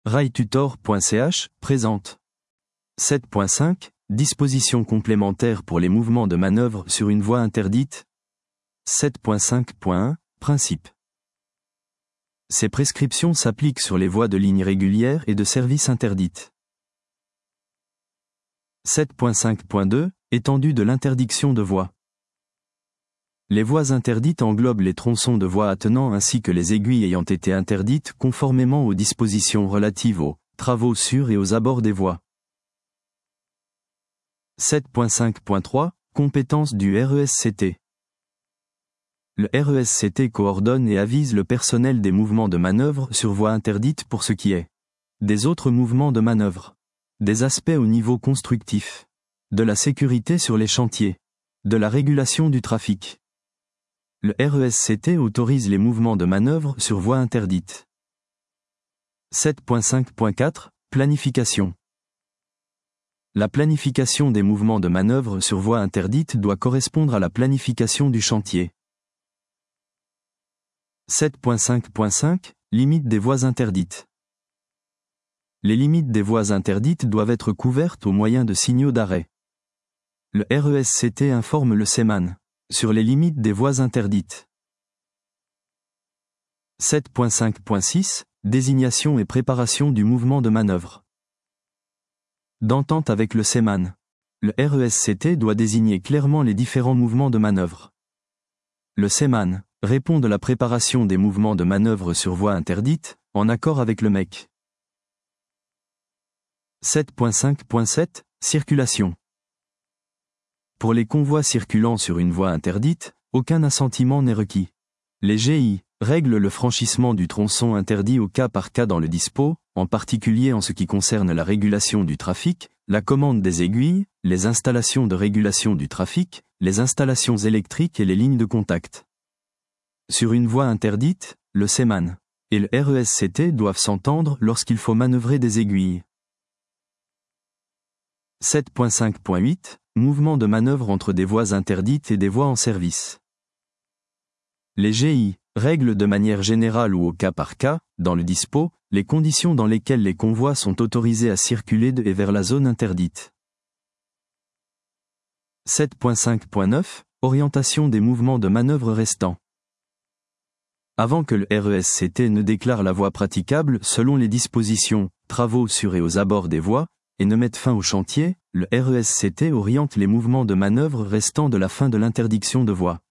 railtutor.ch présente 7.5 Dispositions complémentaires pour les mouvements de manœuvre sur une voie interdite. 7.5.1 Principe. Ces prescriptions s'appliquent sur les voies de ligne régulière et de service interdites. 7.5.2 Étendue de l'interdiction de voie. Les voies interdites englobent les tronçons de voies attenants ainsi que les aiguilles ayant été interdites conformément aux dispositions relatives aux travaux sur et aux abords des voies. 7.5.3 Compétences du RESCT. Le RESCT coordonne et avise le personnel des mouvements de manœuvre sur voie interdite pour ce qui est des autres mouvements de manœuvre, des aspects au niveau constructif, de la sécurité sur les chantiers, de la régulation du trafic. Le RESCT autorise les mouvements de manœuvre sur voie interdite. 7.5.4 Planification. La planification des mouvements de manœuvre sur voie interdite doit correspondre à la planification du chantier. 7.5.5 Limites des voies interdites. Les limites des voies interdites doivent être couvertes au moyen de signaux d'arrêt. Le RESCT informe le CEMAN sur les limites des voies interdites. 7.5.6 Désignation et préparation du mouvement de manœuvre. D'entente avec le CEMAN, le RESCT doit désigner clairement les différents mouvements de manœuvre. Le CEMAN répond de la préparation des mouvements de manœuvre sur voie interdite, en accord avec le MEC. 7.5.7 Circulation. Pour les convois circulant sur une voie interdite, aucun assentiment n'est requis. Les GI règlent le franchissement du tronçon interdit au cas par cas dans le dispo, en particulier en ce qui concerne la régulation du trafic, la commande des aiguilles, les installations de régulation du trafic, les installations électriques et les lignes de contact. Sur une voie interdite, le CEMAN et le RESCT doivent s'entendre lorsqu'il faut manœuvrer des aiguilles. 7.5.8 Mouvement de manœuvre entre des voies interdites et des voies en service. Les GI règlent de manière générale ou au cas par cas, dans le dispo, les conditions dans lesquelles les convois sont autorisés à circuler de et vers la zone interdite. 7.5.9 Orientation des mouvements de manœuvre restants. Avant que le RESCT ne déclare la voie praticable selon les dispositions, travaux sur et aux abords des voies, et ne mette fin au chantier, le RESCT oriente les mouvements de manœuvre restants de la fin de l'interdiction de voie.